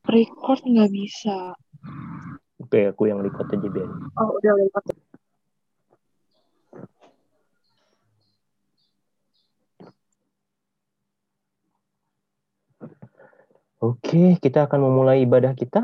Record nggak bisa. Oke, aku yang record aja biar. Oh, udah record. Oke, kita akan memulai ibadah kita.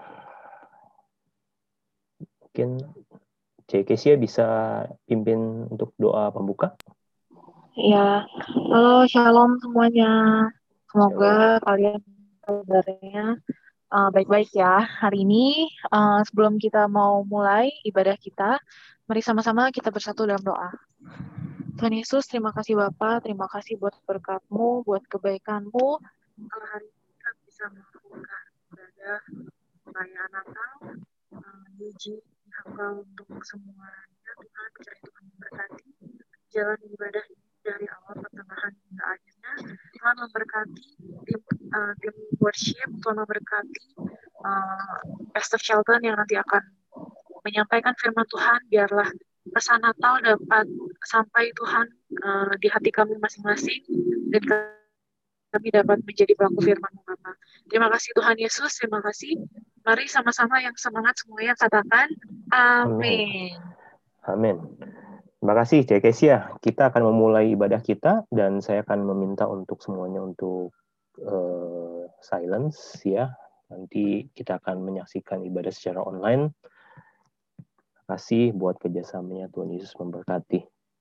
Mungkin Kesia bisa pimpin untuk doa pembuka. Ya, halo shalom semuanya. Semoga Shalom. kalian kabarnya baik-baik ya. Hari ini sebelum kita mau mulai ibadah kita, mari sama-sama kita bersatu dalam doa. Tuhan Yesus, terima kasih Bapa, terima kasih buat berkat-Mu, buat kebaikan-Mu. Kalau hari ini kita bisa melakukan ibadah perayaan Natal, Yuji, Engkau untuk semuanya, Tuhan, kiranya Tuhan memberkati jalan ibadah ini dari awal pertengahan hingga akhirnya. Tuhan memberkati tim worship, Tuhan memberkati Pastor Shelton yang nanti akan menyampaikan firman Tuhan, biarlah pesan Natal dapat sampai Tuhan di hati kami masing-masing dan kami dapat menjadi pelaku firman-Mu Bapa. Terima kasih Tuhan Yesus, terima kasih. Mari sama-sama yang semangat semuanya katakan amin. Amin. Terima kasih Kesia. Kita akan memulai ibadah kita dan saya akan meminta untuk semuanya untuk silence ya. Nanti kita akan menyaksikan ibadah secara online. Terima kasih buat kerjasamanya, Tuhan Yesus memberkati.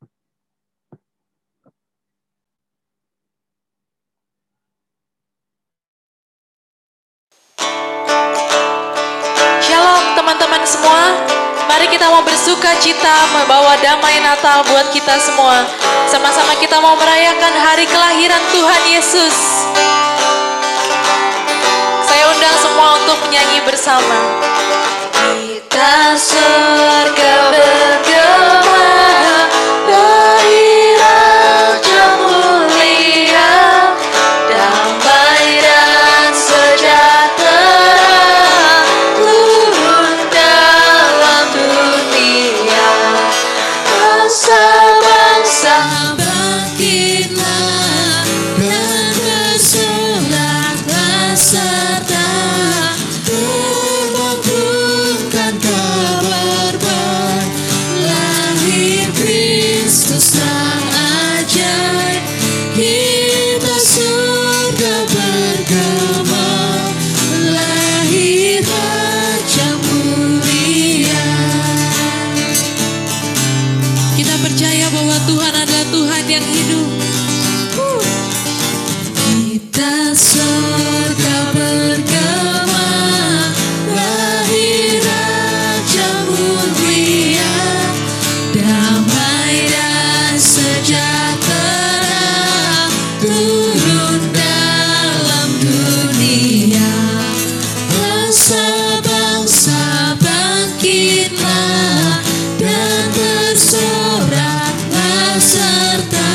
Shalom teman-teman semua. Mari kita mau bersuka cita membawa damai Natal buat kita semua. Sama-sama kita mau merayakan hari kelahiran Tuhan Yesus. Saya undang semua untuk menyanyi bersama. Kita surga bergema, lahir Raja mulia, damai dan sejahtera turun dalam dunia. Bangsa-bangsa bangkitlah dan bersoraklah serta berbangunkan kabar baik, lahir Kristus sang ajaib. Kita surga bergema, lahir Raja mulia. Kita percaya bahwa Tuhan adalah Tuhan yang hidup. Kita surga bergema, lahir Raja mulia, damai dan sejahtera turun dalam dunia. Bangsa-bangsa bangkitlah dan bersoraklah serta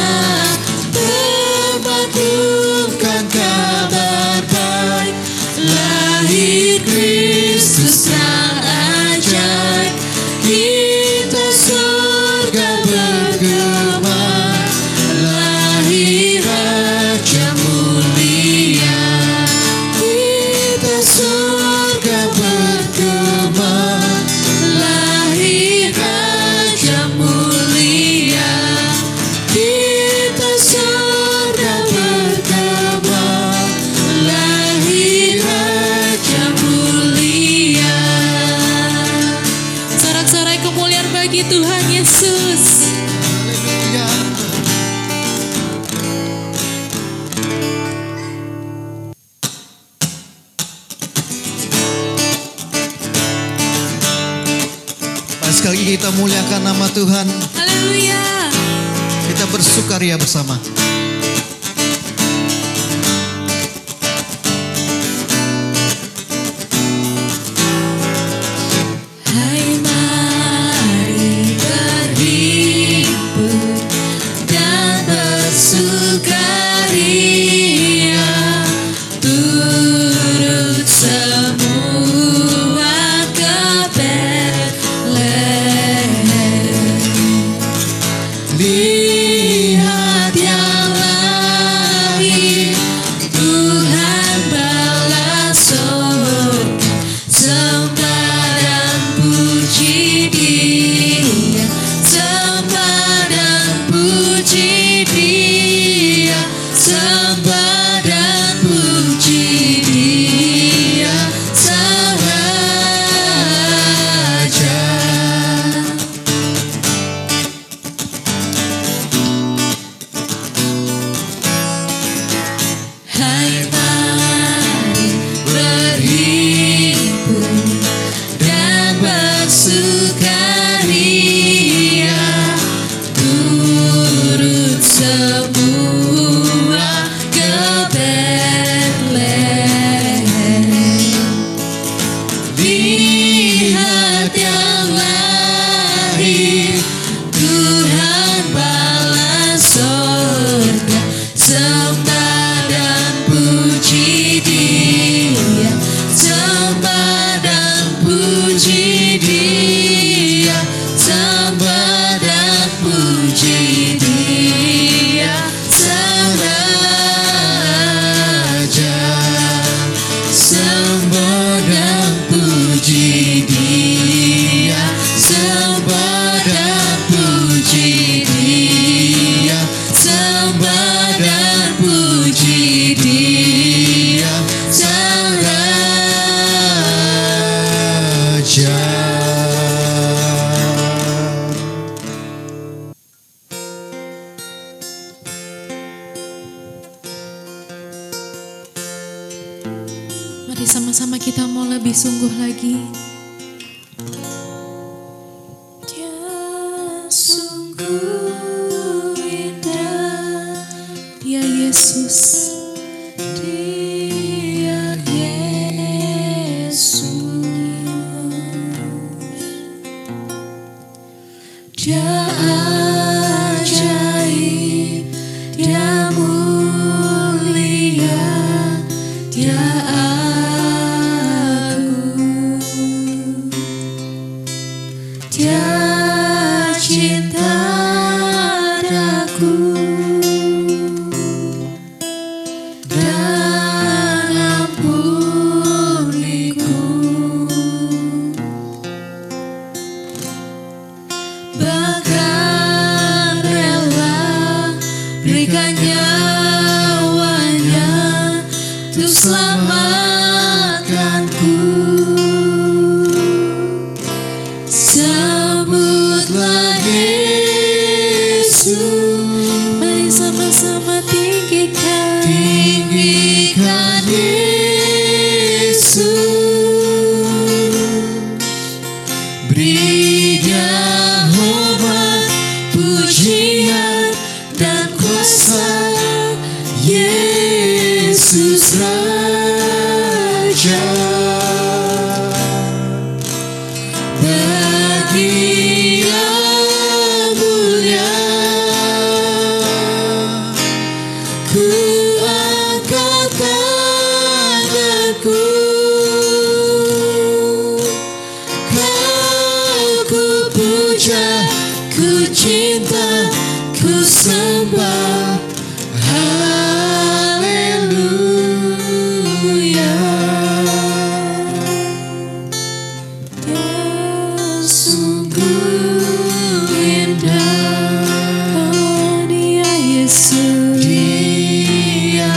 berbangunkan kabar baik, lahir Kristus sang ajaib. Kita surga bergema, lahir Raja mulia. Kita surga bergema, lahir Raja mulia. Kita surga bergema, lahir Raja mulia. Sorak-sorai kemuliaan bagi Tuhan Yesus. Mari sekali lagi kita muliakan nama Tuhan. Haleluya. Kita bersukaria bersama. Hai mari berhimpun dan bersukaria, turut semua ke Betlehem. Lihat yang sembah dan puji Dia, sembah dan puji Dia, sembah dan puji Dia, Sang Raja. Mari sama-sama kita mau lebih sungguh lagi. Dia sungguh indah, Dia Yesus, Dia Yesus. Dia ajaib, Dia mulia, Dia agung, Dia cinta aku dan ampuniku, bahkan rela berikan nyawanya untuk selamatkanku. Sambutlah Yesus, mari sama-sama tinggikan Yesus. Beri Dia hormat, pujian dan kuasa, Yesus Raja. Bagi yang mulia, ku angkat tanganku, Kau ku puja, ku cinta, ku sembah. Haleluya. Dia sungguh indah, oh Dia Yesus, Dia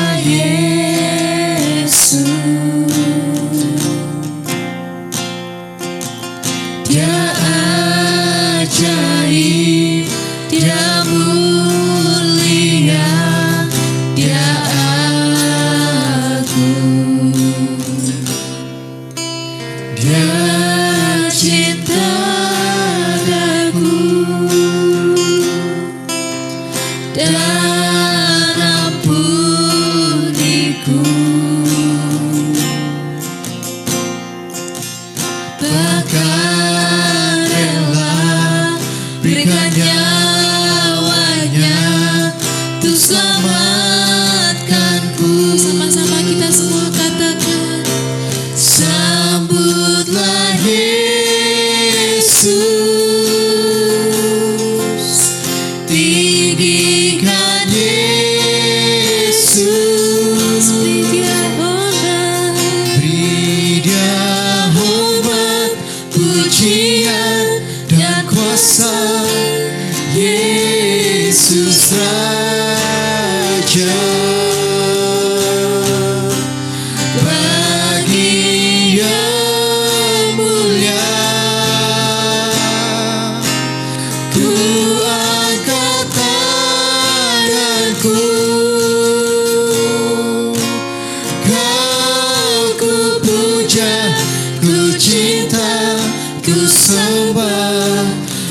Yesus. Dia ajaib, Dia mulia, Dia agung, Dia cinta aku dan ampuniku, bahkan rela berikan nyawanya untuk selamatkanku. Sama-sama kita semua katakan, sambutlah Yesus, tinggikan Yesus. Beri Dia hormat, pujian dan kuasa, Yesus Raja. Bagi yang mulia, ku angkat tanganku, Kau ku puja, ku cinta, ku sembah.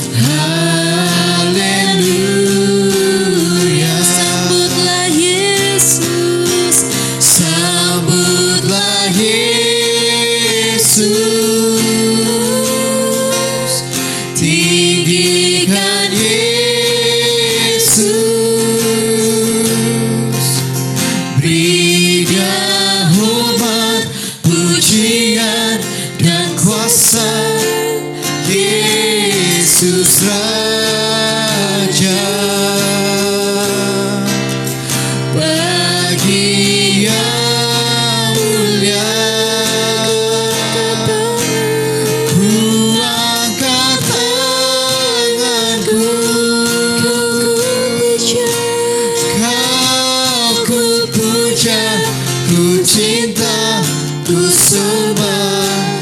Haleluya. Sambutlah Yesus, sambutlah Yesus, tinggikan Yesus. Beri Dia hormat, pujian dan kuasa, Yesus Raja. Bagi yang mulia, sembah,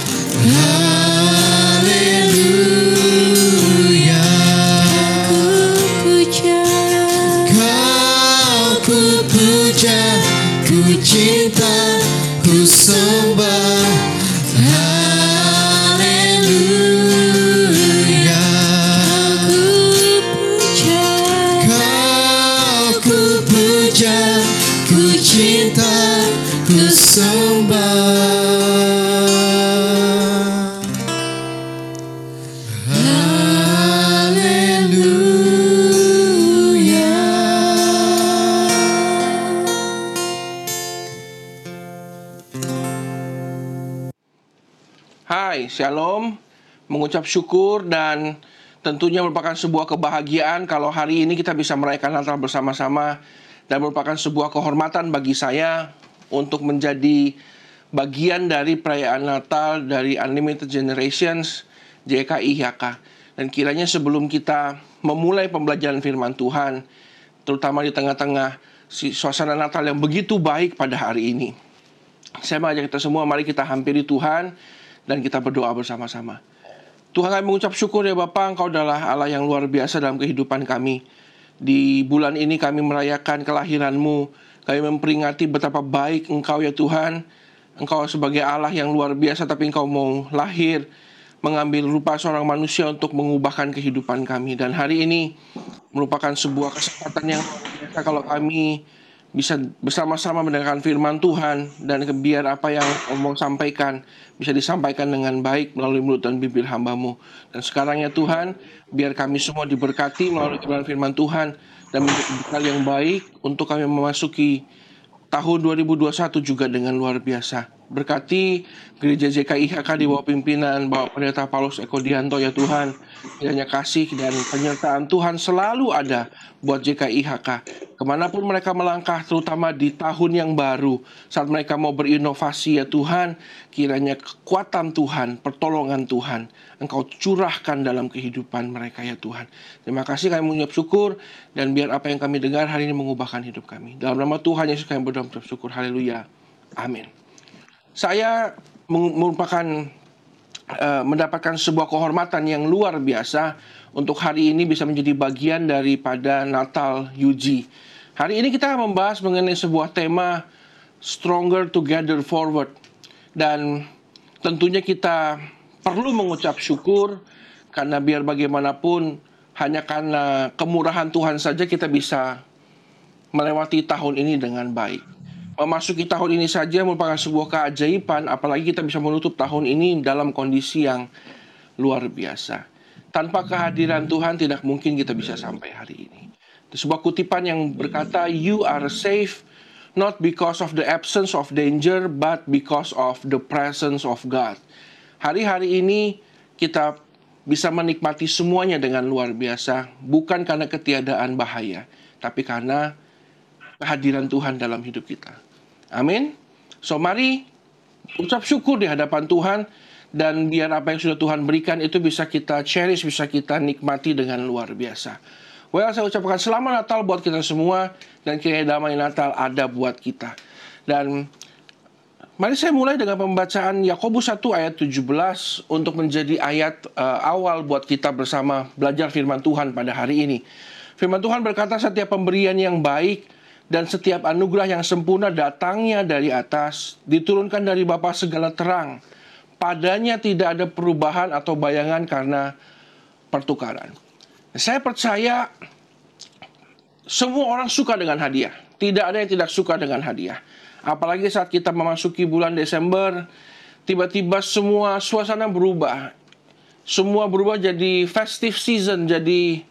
haleluya. Kau ku puja, ku cinta, ku sembah, haleluya. Kau ku puja, ku cinta, ku sembah, haleluya. Hai, Shalom. Mengucap syukur dan tentunya merupakan sebuah kebahagiaan kalau hari ini kita bisa merayakan Natal bersama-sama, dan merupakan sebuah kehormatan bagi saya untuk menjadi bagian dari perayaan Natal dari Unlimited Generations JKIHK. Dan kiranya sebelum kita memulai pembelajaran firman Tuhan, terutama di tengah-tengah suasana Natal yang begitu baik pada hari ini, saya mengajak kita semua, mari kita hampiri Tuhan dan kita berdoa bersama-sama. Tuhan, kami mengucap syukur ya Bapa, Engkau adalah Allah yang luar biasa dalam kehidupan kami. Di bulan ini kami merayakan kelahiran-Mu. Kami memperingati betapa baik Engkau ya Tuhan. Engkau sebagai Allah yang luar biasa, tapi Engkau mau lahir, mengambil rupa seorang manusia untuk mengubahkan kehidupan kami. Dan hari ini merupakan sebuah kesempatan yang luar biasa kalau kami bisa bersama-sama mendengarkan firman Tuhan, dan biar apa yang mau sampaikan bisa disampaikan dengan baik melalui mulut dan bibir hamba-Mu. Dan sekarang ya Tuhan, biar kami semua diberkati melalui firman Tuhan dan menjadi bekal yang baik untuk kami memasuki tahun 2021 juga dengan luar biasa. Berkati gereja JKIHK di bawah pimpinan Bapak Pendeta Paulus Eko Dianto ya Tuhan. Kiranya kasih dan penyertaan Tuhan selalu ada buat JKIHK. Kemanapun mereka melangkah, terutama di tahun yang baru, saat mereka mau berinovasi ya Tuhan, kiranya kekuatan Tuhan, pertolongan Tuhan, Engkau curahkan dalam kehidupan mereka ya Tuhan. Terima kasih, kami mengucap syukur, dan biar apa yang kami dengar hari ini mengubahkan hidup kami. Dalam nama Tuhan Yesus kami berdoa mengucap syukur. Haleluya. Amin. Saya mendapatkan sebuah kehormatan yang luar biasa untuk hari ini bisa menjadi bagian daripada Natal UG. Hari ini kita membahas mengenai sebuah tema Stronger Together Forward. Dan tentunya kita perlu mengucap syukur, karena biar bagaimanapun hanya karena kemurahan Tuhan saja kita bisa melewati tahun ini dengan baik. Memasuki tahun ini saja merupakan sebuah keajaiban, apalagi kita bisa menutup tahun ini dalam kondisi yang luar biasa. Tanpa kehadiran Tuhan tidak mungkin kita bisa sampai hari ini. Sebuah kutipan yang berkata, "You are safe not because of the absence of danger, but because of the presence of God." Hari-hari ini kita bisa menikmati semuanya dengan luar biasa, bukan karena ketiadaan bahaya, tapi karena kehadiran Tuhan dalam hidup kita. Amin. So mari ucap syukur di hadapan Tuhan, dan biar apa yang sudah Tuhan berikan itu bisa kita cherish, bisa kita nikmati dengan luar biasa. Well, saya ucapkan selamat Natal buat kita semua, dan kiranya damai Natal ada buat kita. Dan mari saya mulai dengan pembacaan Yakobus 1 ayat 17 untuk menjadi ayat awal buat kita bersama belajar firman Tuhan pada hari ini. Firman Tuhan berkata, "Setiap pemberian yang baik dan setiap anugerah yang sempurna datangnya dari atas, diturunkan dari Bapa segala terang. Padanya tidak ada perubahan atau bayangan karena pertukaran." Saya percaya semua orang suka dengan hadiah. Tidak ada yang tidak suka dengan hadiah. Apalagi saat kita memasuki bulan Desember, tiba-tiba semua suasana berubah. Semua berubah jadi festive season, jadi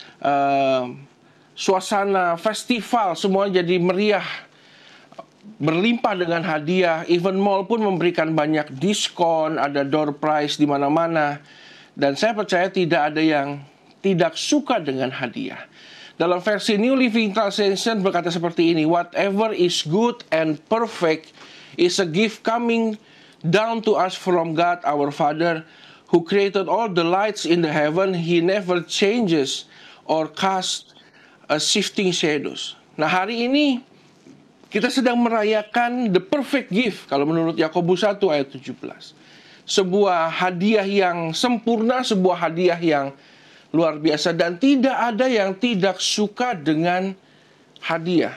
suasana festival, semua jadi meriah, berlimpah dengan hadiah. Even mall pun memberikan banyak diskon, ada door prize di mana-mana. Dan saya percaya tidak ada yang tidak suka dengan hadiah. Dalam versi New Living Translation berkata seperti ini, "Whatever is good and perfect is a gift coming down to us from God our Father, who created all the lights in the heaven. He never changes or casts a shifting shadows." Nah, hari ini Kita sedang merayakan the perfect gift kalau menurut Yakobus 1 ayat 17. Sebuah hadiah yang sempurna, sebuah hadiah yang luar biasa, dan tidak ada yang tidak suka dengan hadiah.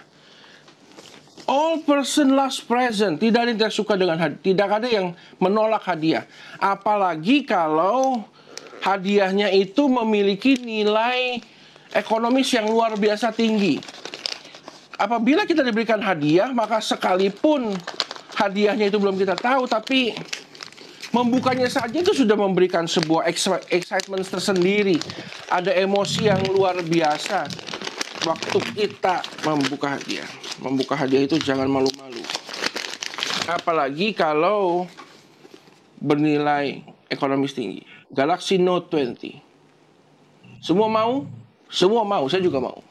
All person loves present. Tidak ada yang tidak suka dengan hadiah. Tidak ada yang menolak hadiah. Apalagi kalau hadiahnya itu memiliki nilai ekonomis yang luar biasa tinggi. Apabila kita diberikan hadiah, maka sekalipun hadiahnya itu belum kita tahu, tapi membukanya saja itu sudah memberikan sebuah excitement tersendiri. Ada emosi yang luar biasa waktu kita membuka hadiah. Membuka hadiah itu jangan malu-malu. Apalagi kalau bernilai ekonomis tinggi. Galaxy Note 20. Semua mau? Semua mau, saya juga mau.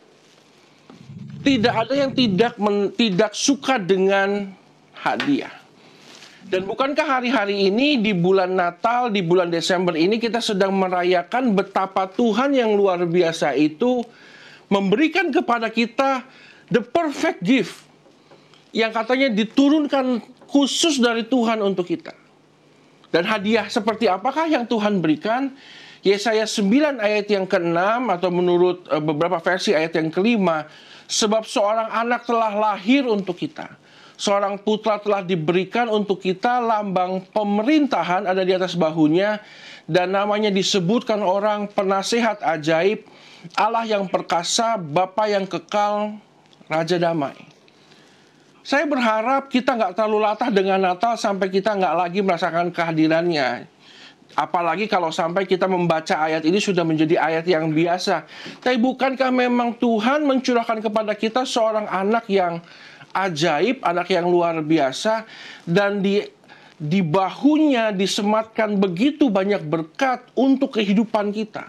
Tidak ada yang tidak suka dengan hadiah. Dan bukankah hari-hari ini di bulan Natal, di bulan Desember ini kita sedang merayakan betapa Tuhan yang luar biasa itu memberikan kepada kita the perfect gift yang katanya diturunkan khusus dari Tuhan untuk kita. Dan hadiah seperti apakah yang Tuhan berikan? Yesaya 9 ayat yang ke-6 atau menurut beberapa versi ayat yang ke-5, sebab seorang anak telah lahir untuk kita, seorang putra telah diberikan untuk kita, lambang pemerintahan ada di atas bahunya, dan namanya disebutkan orang penasehat ajaib, Allah yang perkasa, Bapa yang kekal, Raja damai. Saya berharap kita nggak terlalu latah dengan Natal sampai kita nggak lagi merasakan kehadirannya. Apalagi kalau sampai kita membaca ayat ini sudah menjadi ayat yang biasa. Tapi bukankah memang Tuhan mencurahkan kepada kita seorang anak yang ajaib, anak yang luar biasa, dan di bahunya disematkan begitu banyak berkat untuk kehidupan kita.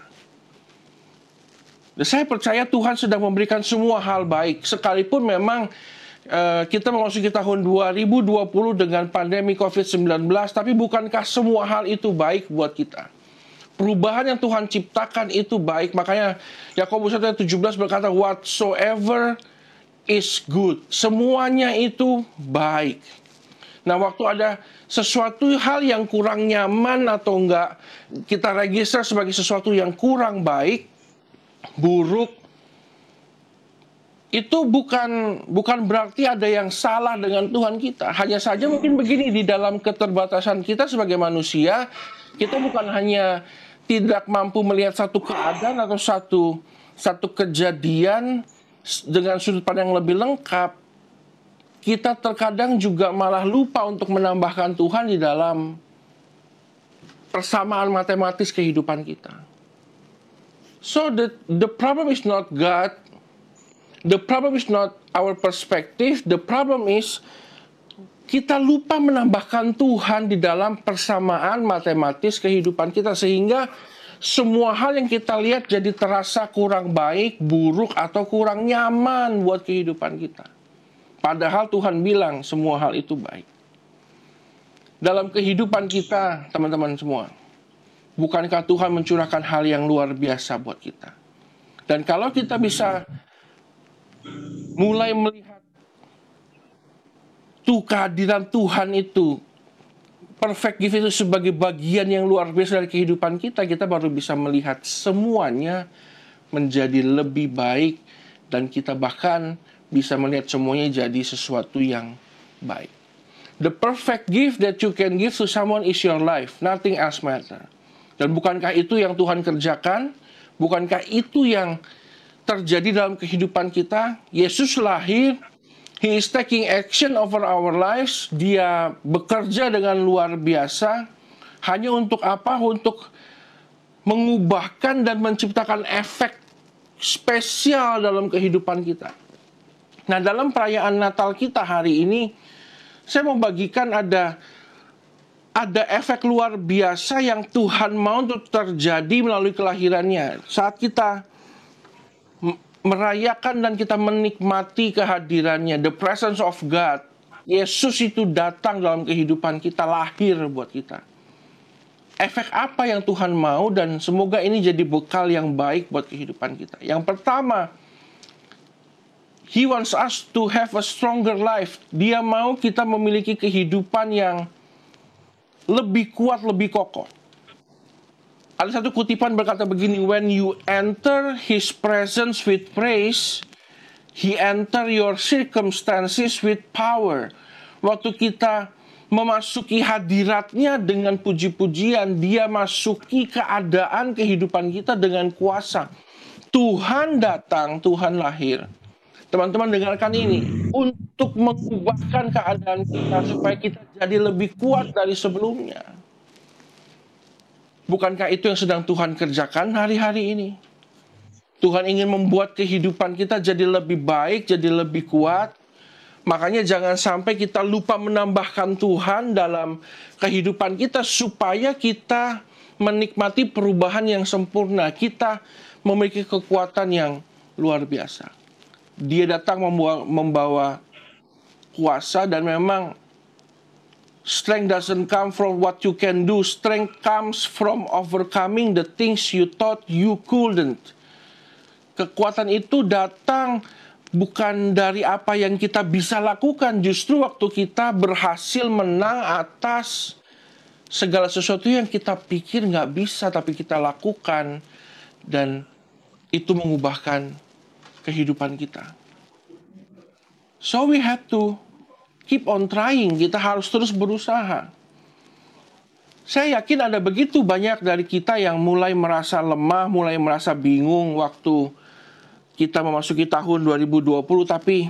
Dan saya percaya Tuhan sedang memberikan semua hal baik, sekalipun memang kita memasuki tahun 2020 dengan pandemi COVID-19, tapi bukankah semua hal itu baik buat kita? Perubahan yang Tuhan ciptakan itu baik, makanya Yakobus 1:17 berkata, whatsoever is good. Semuanya itu baik. Nah, waktu ada sesuatu hal yang kurang nyaman atau enggak kita register sebagai sesuatu yang kurang baik, buruk, itu bukan berarti ada yang salah dengan Tuhan kita. Hanya saja mungkin begini, di dalam keterbatasan kita sebagai manusia, kita bukan hanya tidak mampu melihat satu keadaan atau satu kejadian dengan sudut pandang yang lebih lengkap. Kita terkadang juga malah lupa untuk menambahkan Tuhan di dalam persamaan matematis kehidupan kita. So the problem is not God. The problem is not our perspective. The problem is kita lupa menambahkan Tuhan di dalam persamaan matematis kehidupan kita, sehingga semua hal yang kita lihat jadi terasa kurang baik, buruk, atau kurang nyaman buat kehidupan kita. Padahal Tuhan bilang semua hal itu baik. Dalam kehidupan kita, teman-teman semua, bukankah Tuhan mencurahkan hal yang luar biasa buat kita? Dan kalau kita bisa mulai melihat kehadiran Tuhan itu, perfect gift itu sebagai bagian yang luar biasa dari kehidupan kita, kita baru bisa melihat semuanya menjadi lebih baik, dan kita bahkan bisa melihat semuanya jadi sesuatu yang baik. The perfect gift that you can give to someone is your life. Nothing else matter. Dan bukankah itu yang Tuhan kerjakan? Bukankah itu yang terjadi dalam kehidupan kita? Yesus lahir, He is taking action over our lives. Dia bekerja dengan luar biasa. Hanya untuk apa? Untuk mengubahkan dan menciptakan efek spesial dalam kehidupan kita. Nah, dalam perayaan Natal kita hari ini, saya mau bagikan ada efek luar biasa yang Tuhan mau untuk terjadi melalui kelahirannya. Saat kita merayakan dan kita menikmati kehadirannya, the presence of God, Yesus itu datang dalam kehidupan kita, lahir buat kita. Efek apa yang Tuhan mau, dan semoga ini jadi bekal yang baik buat kehidupan kita. Yang pertama, He wants us to have a stronger life. Dia mau kita memiliki kehidupan yang lebih kuat, lebih kokoh. Ada satu kutipan berkata begini, when you enter His presence with praise, He enter your circumstances with power. Waktu kita memasuki hadiratnya dengan puji-pujian, Dia masuki keadaan kehidupan kita dengan kuasa. Tuhan datang, Tuhan lahir. Teman-teman dengarkan ini, untuk mengubahkan keadaan kita supaya kita jadi lebih kuat dari sebelumnya. Bukankah itu yang sedang Tuhan kerjakan hari-hari ini? Tuhan ingin membuat kehidupan kita jadi lebih baik, jadi lebih kuat. Makanya jangan sampai kita lupa menambahkan Tuhan dalam kehidupan kita supaya kita menikmati perubahan yang sempurna. Kita memiliki kekuatan yang luar biasa. Dia datang membawa kuasa, dan memang strength doesn't come from what you can do. Strength comes from overcoming the things you thought you couldn't. Kekuatan itu datang bukan dari apa yang kita bisa lakukan. Justru waktu kita berhasil menang atas segala sesuatu yang kita pikir nggak bisa, tapi kita lakukan. Dan itu mengubahkan kehidupan kita. So we have to keep on trying. Kita harus terus berusaha. Saya yakin ada begitu banyak dari kita yang mulai merasa lemah, mulai merasa bingung waktu kita memasuki tahun 2020, tapi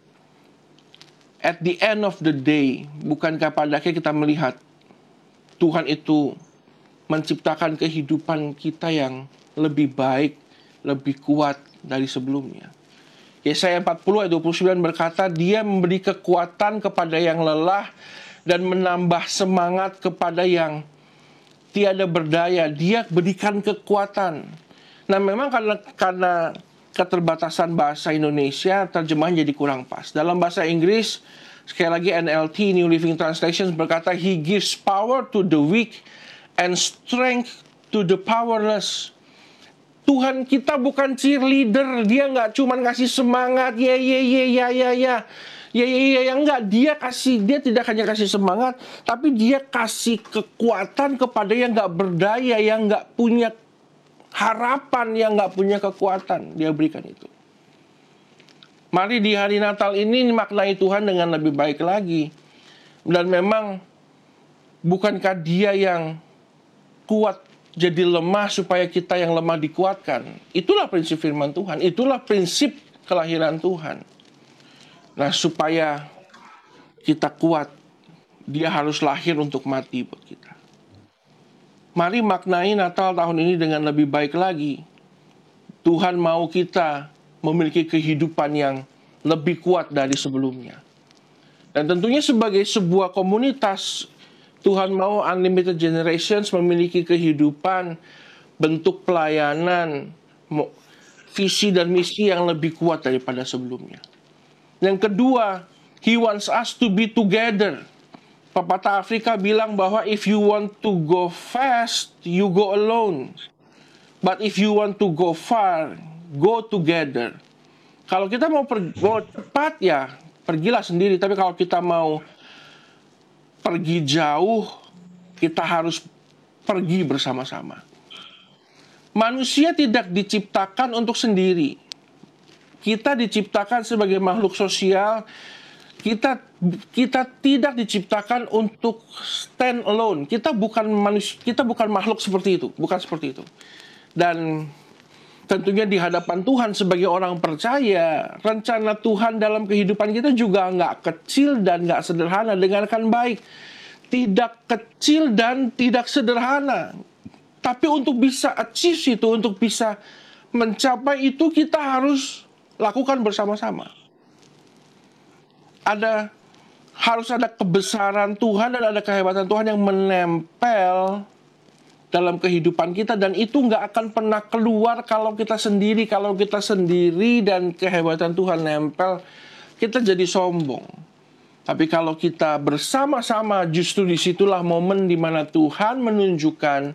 at the end of the day, bukankah pada akhirnya kita melihat Tuhan itu menciptakan kehidupan kita yang lebih baik, lebih kuat dari sebelumnya. Yesaya 40 ayat 29 berkata, Dia memberi kekuatan kepada yang lelah dan menambah semangat kepada yang tiada berdaya. Dia berikan kekuatan. Nah, memang karena keterbatasan bahasa Indonesia, terjemahan jadi kurang pas. Dalam bahasa Inggris, sekali lagi NLT, New Living Translation berkata, He gives power to the weak and strength to the powerless. Tuhan kita bukan cheerleader, Dia nggak cuma ngasih semangat, ya, enggak. Dia tidak hanya kasih semangat, tapi Dia kasih kekuatan kepada yang nggak berdaya, yang nggak punya harapan, yang nggak punya kekuatan. Dia berikan itu. Mari di hari Natal ini maknai Tuhan dengan lebih baik lagi. Dan memang bukankah Dia yang kuat jadi lemah supaya kita yang lemah dikuatkan? Itulah prinsip firman Tuhan. Itulah prinsip kelahiran Tuhan. Nah, supaya kita kuat, Dia harus lahir untuk mati buat kita. Mari maknai Natal tahun ini dengan lebih baik lagi. Tuhan mau kita memiliki kehidupan yang lebih kuat dari sebelumnya. Dan tentunya sebagai sebuah komunitas, Tuhan mau Unlimited Generations memiliki kehidupan, bentuk pelayanan, visi dan misi yang lebih kuat daripada sebelumnya. Yang kedua, He wants us to be together. Pepatah Afrika bilang bahwa if you want to go fast, you go alone. But if you want to go far, go together. Kalau kita mau cepat, ya pergilah sendiri. Tapi kalau kita mau pergi jauh, kita harus pergi bersama-sama. Manusia tidak diciptakan untuk sendiri. Kita diciptakan sebagai makhluk sosial. Kita tidak diciptakan untuk stand alone. Kita bukan manusia, kita bukan makhluk seperti itu, bukan seperti itu. Dan tentunya di hadapan Tuhan sebagai orang percaya, rencana Tuhan dalam kehidupan kita juga nggak kecil dan nggak sederhana. Dengarkan baik, tidak kecil dan tidak sederhana. Tapi untuk bisa achieve itu, untuk bisa mencapai itu, kita harus lakukan bersama-sama. Harus ada kebesaran Tuhan dan ada kehebatan Tuhan yang menempel dalam kehidupan kita, dan itu nggak akan pernah keluar kalau kita sendiri. Kalau kita sendiri dan kehebatan Tuhan nempel, kita jadi sombong. Tapi kalau kita bersama-sama, justru disitulah momen di mana Tuhan menunjukkan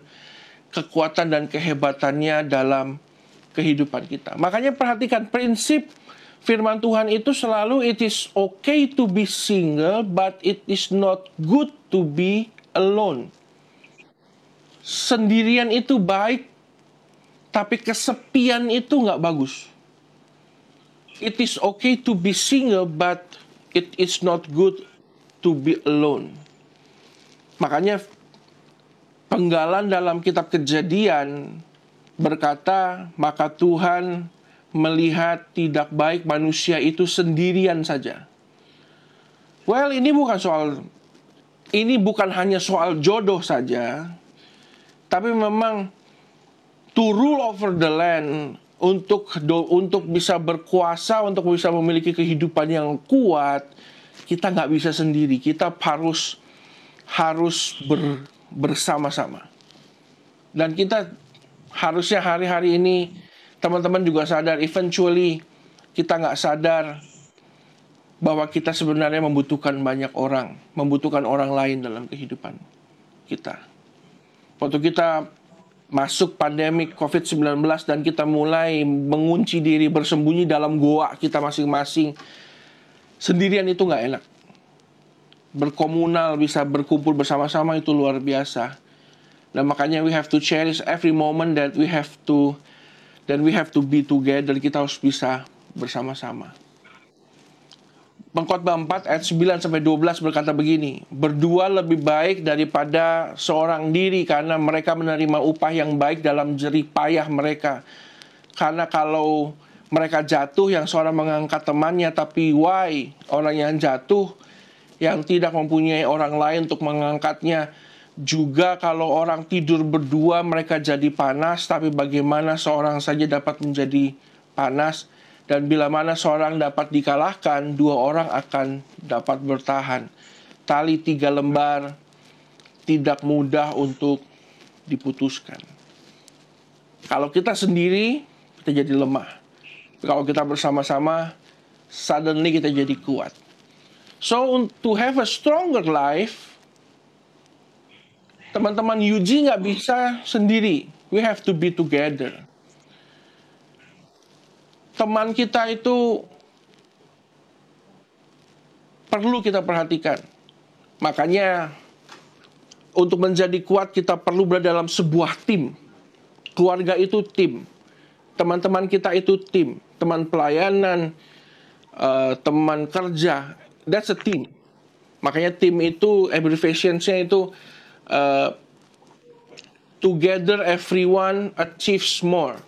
kekuatan dan kehebatannya dalam kehidupan kita. Makanya perhatikan prinsip firman Tuhan itu selalu, it is okay to be single, but it is not good to be alone. Sendirian itu baik, tapi kesepian itu nggak bagus. It is okay to be single, but it is not good to be alone. Makanya penggalan dalam kitab Kejadian berkata, maka Tuhan melihat tidak baik manusia itu sendirian saja. Well, ini bukan hanya soal jodoh saja, tapi memang to rule over the land, untuk bisa berkuasa, untuk bisa memiliki kehidupan yang kuat, kita nggak bisa sendiri. Kita harus bersama-sama. Dan kita harusnya hari-hari ini, teman-teman juga sadar, eventually kita nggak sadar bahwa kita sebenarnya membutuhkan banyak orang, membutuhkan orang lain dalam kehidupan kita. Waktu kita masuk pandemi COVID-19 dan kita mulai mengunci diri, bersembunyi dalam goa kita masing-masing, sendirian itu nggak enak. Berkomunal, bisa berkumpul bersama-sama itu luar biasa. Dan makanya we have to cherish every moment that we have to be together. Kita harus bisa bersama-sama. Pengkhotbah 4 ayat 9-12 berkata begini, berdua lebih baik daripada seorang diri, karena mereka menerima upah yang baik dalam jerih payah mereka. Karena kalau mereka jatuh, yang seorang mengangkat temannya, tapi why orang yang jatuh yang tidak mempunyai orang lain untuk mengangkatnya. Juga kalau orang tidur berdua, mereka jadi panas, tapi bagaimana seorang saja dapat menjadi panas? Dan bila mana seorang dapat dikalahkan, dua orang akan dapat bertahan. Tali 3 lembar tidak mudah untuk diputuskan. Kalau kita sendiri, kita jadi lemah. Kalau kita bersama-sama, suddenly kita jadi kuat. So, to have a stronger life, teman-teman UG nggak bisa sendiri. We have to be together. Teman kita itu perlu kita perhatikan. Makanya untuk menjadi kuat kita perlu berada dalam sebuah tim. Keluarga itu tim. Teman-teman kita itu tim. Teman pelayanan, teman kerja, that's a team. Makanya tim itu abbreviation-nya itu together everyone achieves more.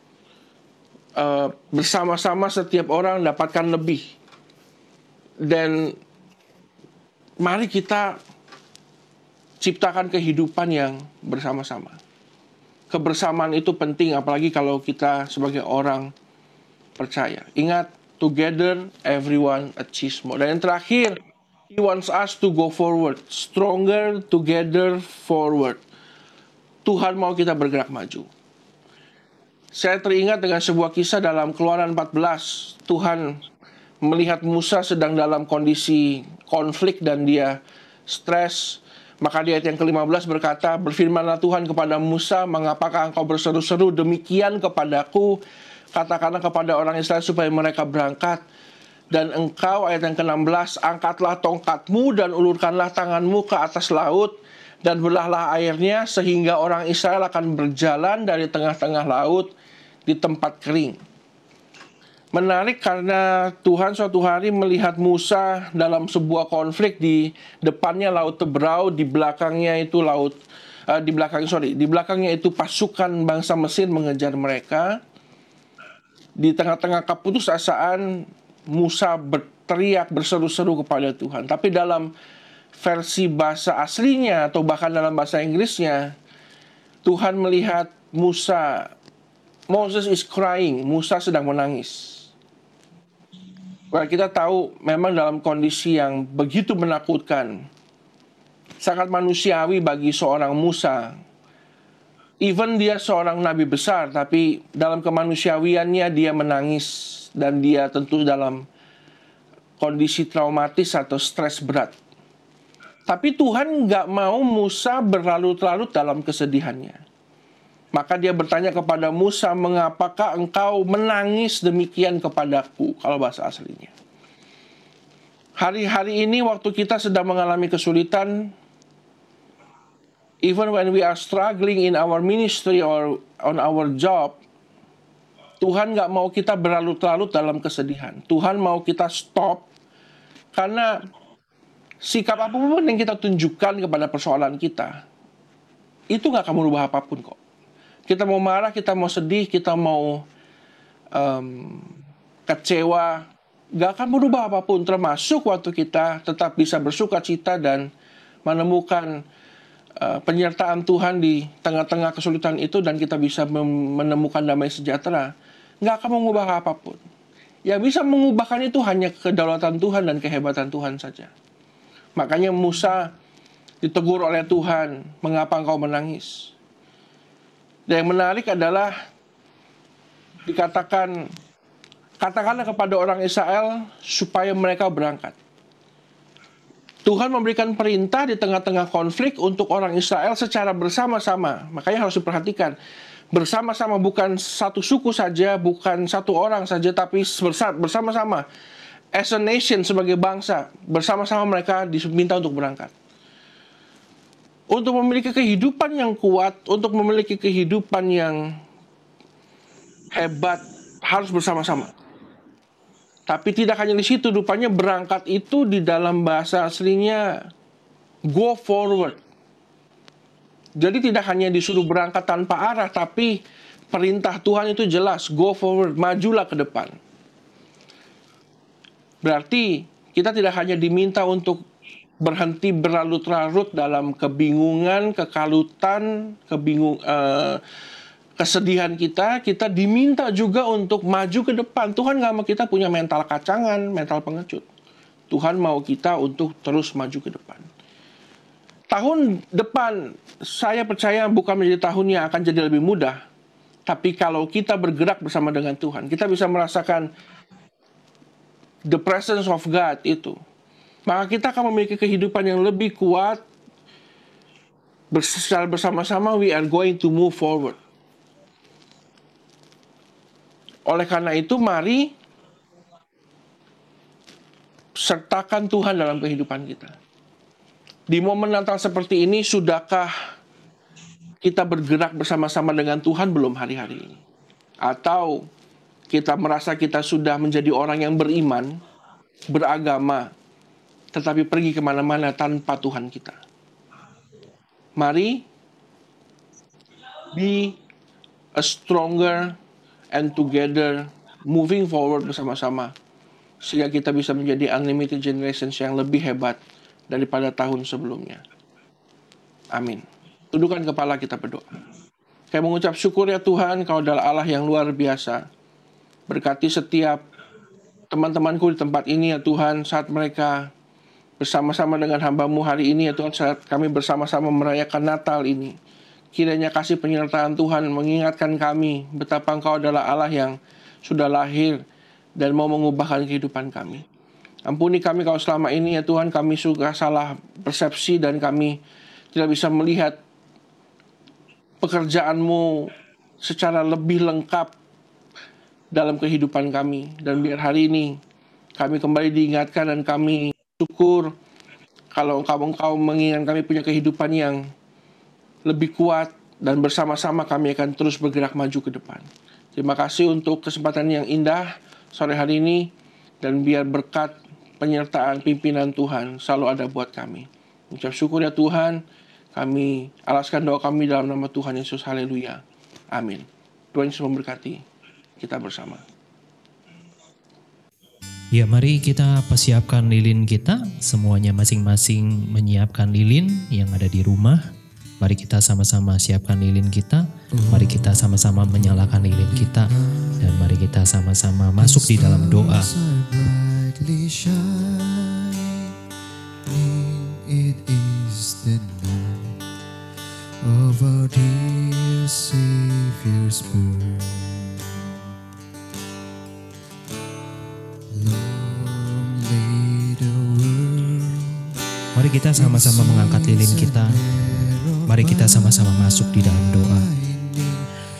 Bersama-sama setiap orang dapatkan lebih. Dan mari kita ciptakan kehidupan yang bersama-sama. Kebersamaan itu penting, apalagi kalau kita sebagai orang percaya. Ingat, together everyone achieves more. Dan yang terakhir, He wants us to go forward, stronger together forward. Tuhan mau kita bergerak maju. Saya teringat dengan sebuah kisah dalam Keluaran 14. Tuhan melihat Musa sedang dalam kondisi konflik dan dia stres. Maka di ayat yang ke-15 berkata, berfirmanlah Tuhan kepada Musa, mengapakah engkau berseru-seru demikian kepadaku? Katakanlah kepada orang Israel supaya mereka berangkat. Dan engkau, ayat yang ke-16, angkatlah tongkatmu dan ulurkanlah tanganmu ke atas laut, dan belahlah airnya, sehingga orang Israel akan berjalan dari tengah-tengah laut di tempat kering. Menarik karena Tuhan suatu hari melihat Musa dalam sebuah konflik, di depannya laut Tebrau, di belakangnya itu di belakangnya itu pasukan bangsa Mesir mengejar mereka. Di tengah-tengah keputusasaan, Musa berteriak, berseru-seru kepada Tuhan. Tapi dalam versi bahasa aslinya atau bahkan dalam bahasa Inggrisnya, Tuhan melihat Moses is crying, Musa sedang menangis. Kita tahu memang dalam kondisi yang begitu menakutkan, sangat manusiawi bagi seorang Musa. Even dia seorang nabi besar, tapi dalam kemanusiawiannya dia menangis. Dan dia tentu dalam kondisi traumatis atau stres berat. Tapi Tuhan nggak mau Musa berlarut-larut dalam kesedihannya. Maka dia bertanya kepada Musa, mengapakah engkau menangis demikian kepadaku? Kalau bahasa aslinya. Hari-hari ini waktu kita sedang mengalami kesulitan, even when we are struggling in our ministry or on our job, Tuhan gak mau kita berlarut-larut dalam kesedihan. Tuhan mau kita stop, karena sikap apapun yang kita tunjukkan kepada persoalan kita, itu gak akan merubah apapun kok. Kita mau marah, kita mau sedih, kita mau kecewa, gak akan merubah apapun, termasuk waktu kita tetap bisa bersuka cita dan menemukan penyertaan Tuhan di tengah-tengah kesulitan itu, dan kita bisa menemukan damai sejahtera. Gak akan mengubah apapun. Yang bisa mengubahkan itu hanya kedaulatan Tuhan dan kehebatan Tuhan saja. Makanya Musa ditegur oleh Tuhan, mengapa engkau menangis? Dan yang menarik adalah dikatakan, katakanlah kepada orang Israel supaya mereka berangkat. Tuhan memberikan perintah di tengah-tengah konflik untuk orang Israel secara bersama-sama. Makanya harus diperhatikan, bersama-sama, bukan satu suku saja, bukan satu orang saja, tapi bersama-sama. As a nation, sebagai bangsa, bersama-sama mereka diminta untuk berangkat. Untuk memiliki kehidupan yang kuat, untuk memiliki kehidupan yang hebat, harus bersama-sama. Tapi tidak hanya di situ, rupanya berangkat itu di dalam bahasa aslinya go forward. Jadi tidak hanya disuruh berangkat tanpa arah, tapi perintah Tuhan itu jelas, go forward, majulah ke depan. Berarti kita tidak hanya diminta untuk berhenti berlarut-larut dalam kebingungan, kekalutan, kesedihan kita diminta juga untuk maju ke depan. Tuhan gak mau kita punya mental kacangan, mental pengecut. Tuhan mau kita untuk terus maju ke depan. Tahun depan, saya percaya bukan menjadi tahun yang akan jadi lebih mudah. Tapi kalau kita bergerak bersama dengan Tuhan, kita bisa merasakan the presence of God itu. Maka kita akan memiliki kehidupan yang lebih kuat. Secara bersama-sama, we are going to move forward. Oleh karena itu, mari sertakan Tuhan dalam kehidupan kita. Di momen Natal seperti ini, sudahkah kita bergerak bersama-sama dengan Tuhan belum hari-hari ini? Atau kita merasa kita sudah menjadi orang yang beriman, beragama, tetapi pergi kemana-mana tanpa Tuhan kita? Mari be a stronger and together, moving forward bersama-sama, sehingga kita bisa menjadi unlimited generations yang lebih hebat daripada tahun sebelumnya. Amin. Tundukkan kepala, kita berdoa. Kami mengucap syukur ya Tuhan, Kau adalah Allah yang luar biasa. Berkati setiap teman-temanku di tempat ini ya Tuhan, saat mereka bersama-sama dengan hamba-Mu hari ini ya Tuhan, saat kami bersama-sama merayakan Natal ini. Kiranya kasih penyertaan Tuhan mengingatkan kami betapa Engkau adalah Allah yang sudah lahir dan mau mengubahkan kehidupan kami. Ampuni kami kalau selama ini ya Tuhan kami suka salah persepsi dan kami tidak bisa melihat pekerjaan-Mu secara lebih lengkap dalam kehidupan kami. Dan biar hari ini kami kembali diingatkan dan kami syukur kalau Engkau menginginkan kami punya kehidupan yang lebih kuat, dan bersama-sama kami akan terus bergerak maju ke depan. Terima kasih untuk kesempatan yang indah sore hari ini, dan biar berkat penyertaan pimpinan Tuhan selalu ada buat kami. Ucap syukur ya Tuhan, kami alaskan doa kami dalam nama Tuhan Yesus. Haleluya. Amin. Tuhan Yesus memberkati kita bersama. Ya, mari kita persiapkan lilin kita. Semuanya masing-masing menyiapkan lilin yang ada di rumah. Mari kita sama-sama siapkan lilin kita. Mari kita sama-sama menyalakan lilin kita. Dan mari kita sama-sama masuk di dalam doa. It is the night of our dear Savior's birth. Long lay the world. Mari kita sama-sama mengangkat lilin kita. Mari kita sama-sama masuk di dalam doa.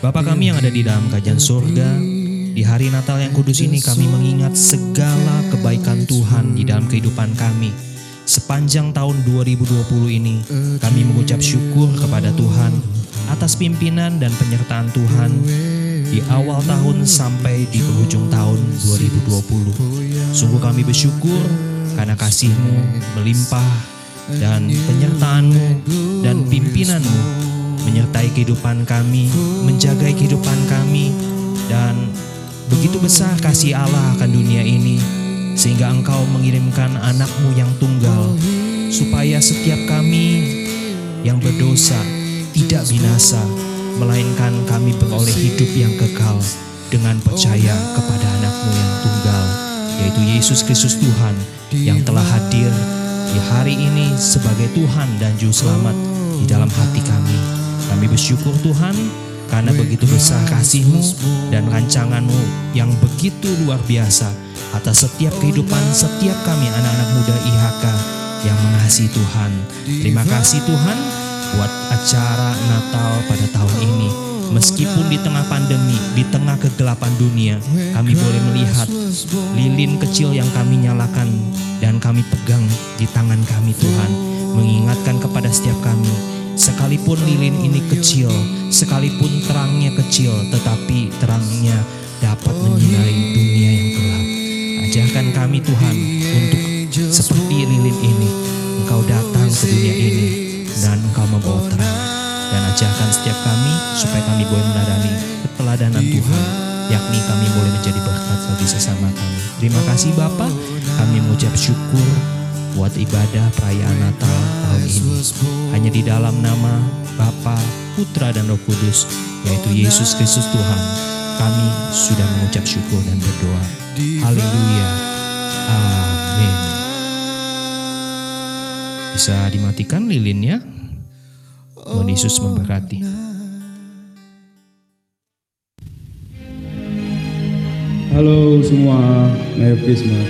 Bapa kami yang ada di dalam kerajaan surga, di hari Natal yang kudus ini kami mengingat segala kebaikan Tuhan di dalam kehidupan kami. Sepanjang tahun 2020 ini, kami mengucap syukur kepada Tuhan atas pimpinan dan penyertaan Tuhan di awal tahun sampai di penghujung tahun 2020. Sungguh kami bersyukur karena kasih-Mu melimpah dan penyertaan-Mu dan pimpinan-Mu menyertai kehidupan kami, menjaga kehidupan kami, dan begitu besar kasih Allah akan dunia ini, sehingga Engkau mengirimkan anak-Mu yang tunggal, supaya setiap kami yang berdosa tidak binasa, melainkan kami beroleh hidup yang kekal dengan percaya kepada anak-Mu yang tunggal, yaitu Yesus Kristus Tuhan, yang telah hadir di hari ini sebagai Tuhan dan Juru Selamat di dalam hati kami. Kami bersyukur Tuhan, karena begitu besar kasih-Mu dan rancangan-Mu yang begitu luar biasa atas setiap kehidupan setiap kami anak-anak muda IHK yang mengasihi Tuhan. Terima kasih Tuhan buat acara Natal pada tahun ini. Meskipun di tengah pandemi, di tengah kegelapan dunia, kami boleh melihat lilin kecil yang kami nyalakan dan kami pegang di tangan kami Tuhan, mengingatkan kepada setiap kami, sekalipun lilin ini kecil, sekalipun terangnya kecil, tetapi terangnya dapat menyinari dunia yang gelap. Ajarkan kami Tuhan untuk seperti lilin ini, Engkau datang ke dunia ini dan Engkau membawa terang. Dan ajarkan setiap kami supaya kami boleh meneladani keteladanan Tuhan, yakni kami boleh menjadi berkat bagi sesama kami. Terima kasih Bapa, kami mengucap syukur buat ibadah perayaan Natal tahun ini. Hanya di dalam nama Bapa, Putra dan Roh Kudus, yaitu Yesus Kristus Tuhan, kami sudah mengucap syukur dan berdoa. Haleluya. Amin. Bisa dimatikan lilinnya. Tuhan Yesus memberkati. Halo semua, Merry Christmas.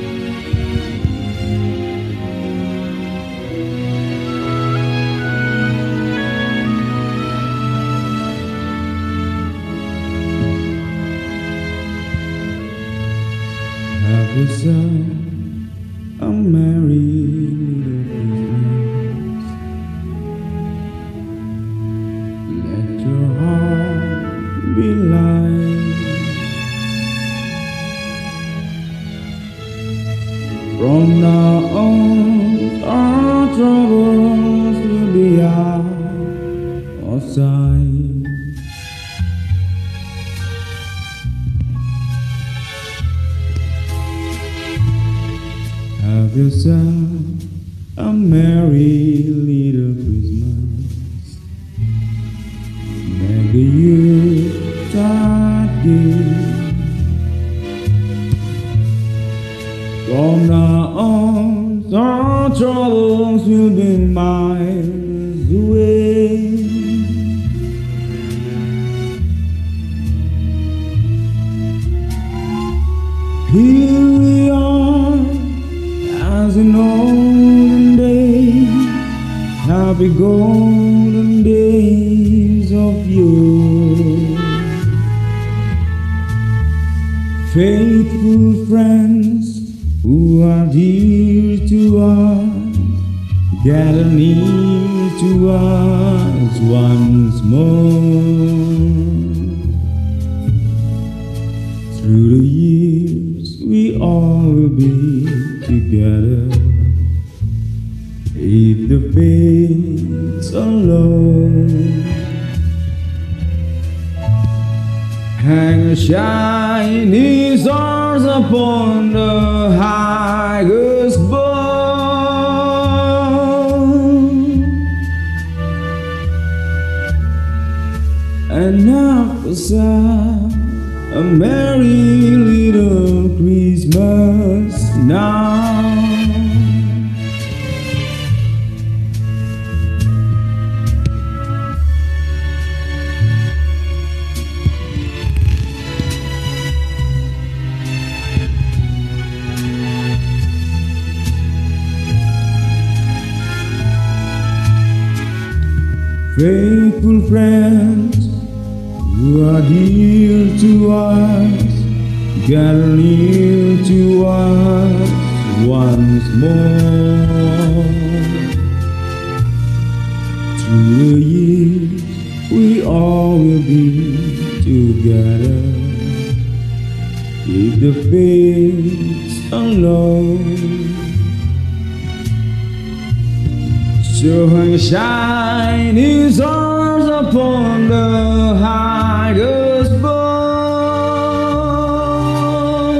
Have yourself a merry little Christmas. Let your heart be light. From now on, our troubles will be out of sight. Have yourself a merry little Christmas. May the Yuletide give. From now on, our troubles will be miles away. Here we are, as in olden days, happy golden days of yore. Faithful friends who are dear to us, gather near to us once more. Through the years we all will be together, if the fates allow. Hang a shining stars upon the highest bough, and have a merry little Christmas now. Faithful friends who are dear to us, gather near to us once more. Through the years, we all will be together if the fates allow. So shine his arms upon the highest bough,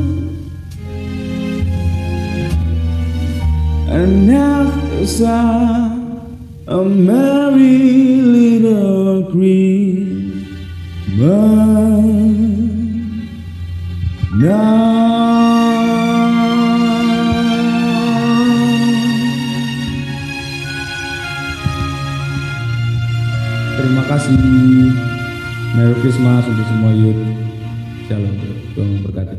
and after sun, a merry little Christmas now. Terima kasih. Merry Christmas untuk semua youth. Shalom. Tuhan memberkati.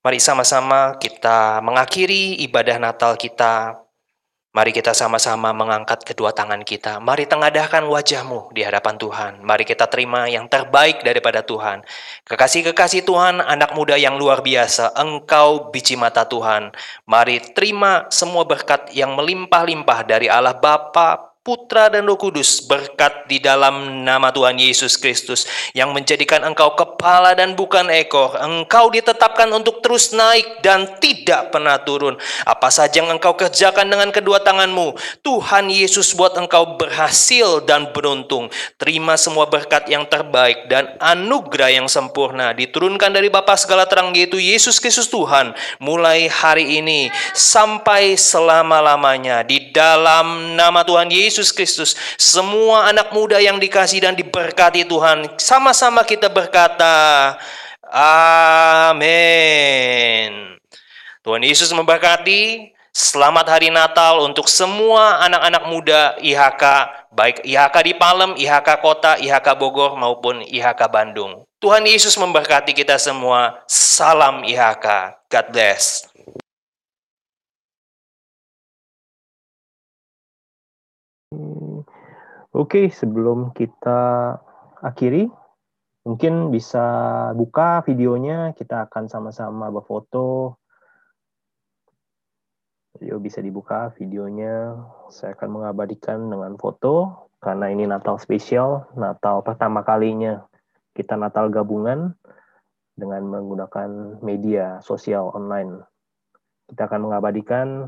Mari sama-sama kita mengakhiri ibadah Natal kita. Mari kita sama-sama mengangkat kedua tangan kita. Mari tengadahkan wajahmu di hadapan Tuhan. Mari kita terima yang terbaik daripada Tuhan. Kekasih-kekasih Tuhan, anak muda yang luar biasa, engkau biji mata Tuhan. Mari terima semua berkat yang melimpah-limpah dari Allah Bapa, Putra dan Roh Kudus, berkat di dalam nama Tuhan Yesus Kristus yang menjadikan engkau kepala dan bukan ekor. Engkau ditetapkan untuk terus naik dan tidak pernah turun. Apa saja yang engkau kerjakan dengan kedua tanganmu, Tuhan Yesus buat engkau berhasil dan beruntung. Terima semua berkat yang terbaik dan anugerah yang sempurna diturunkan dari Bapa segala terang, yaitu Yesus Kristus Tuhan, mulai hari ini sampai selama-lamanya. Di dalam nama Tuhan Yesus Kristus, semua anak muda yang dikasihi dan diberkati Tuhan, sama-sama kita berkata, amin. Tuhan Yesus memberkati. Selamat Hari Natal untuk semua anak-anak muda IHK, baik IHK di Palem, IHK Kota, IHK Bogor, maupun IHK Bandung. Tuhan Yesus memberkati kita semua. Salam IHK. God bless. Oke, sebelum kita akhiri, mungkin bisa buka videonya, kita akan sama-sama berfoto. Video bisa dibuka videonya, saya akan mengabadikan dengan foto, karena ini Natal spesial, Natal pertama kalinya kita Natal gabungan dengan menggunakan media sosial online. Kita akan mengabadikan.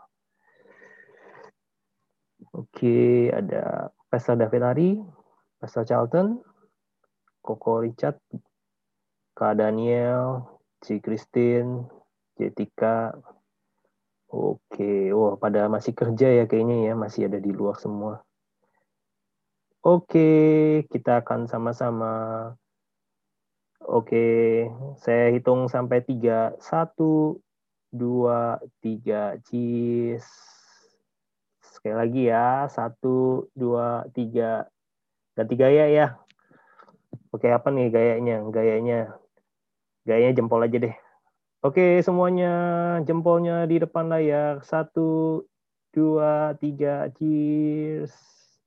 Oke, ada Pastor David Ari, Pastor Charlton, Koko Richard, Kak Daniel, C. Christine, Jetika. Oke, wah pada masih kerja ya kayaknya ya, masih ada di luar semua. Oke, kita akan sama-sama. Oke, saya hitung sampai 3. 1, 2, 3, cheese. Sekali lagi ya, 1, 2, 3. Ganti gaya ya. Oke, apa nih gayanya? Gayanya jempol aja deh. Oke, semuanya jempolnya di depan layar. 1, 2, 3, cheers.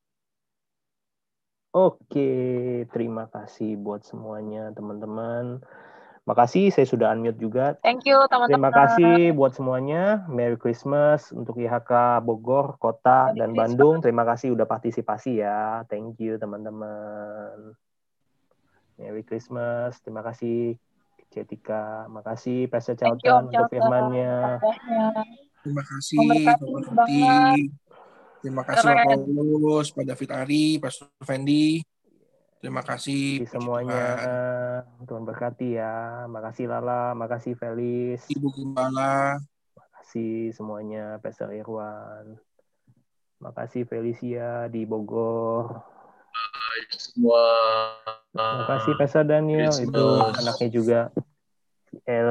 Oke, terima kasih buat semuanya teman-teman. Makasih, saya sudah unmute juga. Thank you teman-teman. Terima kasih buat semuanya. Merry Christmas untuk IHK Bogor, Kota, dan Bandung. Terima kasih udah partisipasi ya. Thank you teman-teman. Merry Christmas. Terima kasih Cetika. Makasih Pastor Charlton untuk firman-Nya. Terima kasih Pak Fati. Terima kasih Pak Paulus, Pak David Ari, Pastor Fendi. Terima kasih semuanya. Tuhan berkati ya. Makasih Lala, makasih Felis. Ibu Gembala. Makasih semuanya, Pastor Irwan. Makasih Felicia di Bogor. Semua. Makasih Pastor Daniel, Christmas. Itu anaknya juga. L.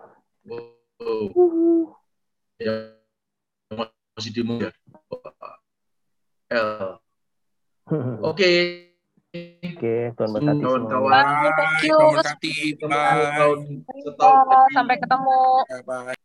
Ya, masih di muda. L. Oke. Oke, Tuhan berkati kawan-kawan. Thank you. Tuhan berkati. Bye. Sampai ketemu. Bye.